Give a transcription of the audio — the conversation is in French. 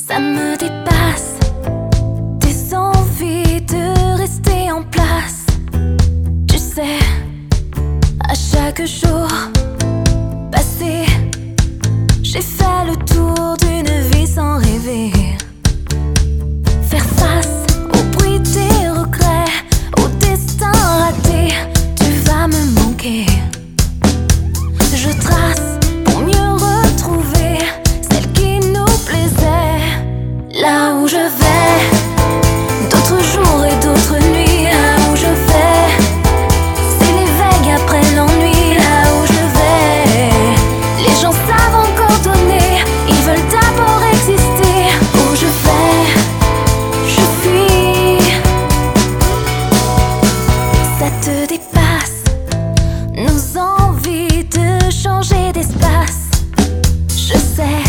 Ça me dépasse, tes envies de rester en place. Tu sais, à chaque jour passé, j'ai fait le tour d'une vie sans rêver. Faire face au bruit des regrets, au destin raté, tu vas me manquer. Je trace pour mieux retrouver celle qui nous plaisait. Là où je vais, d'autres jours et d'autres nuits. Là où je vais, c'est l'éveil après l'ennui. Là où je vais, les gens savent encore donner, ils veulent d'abord exister. Où je vais, je fuis. Ça te dépasse, nos envies de changer d'espace. Je sais,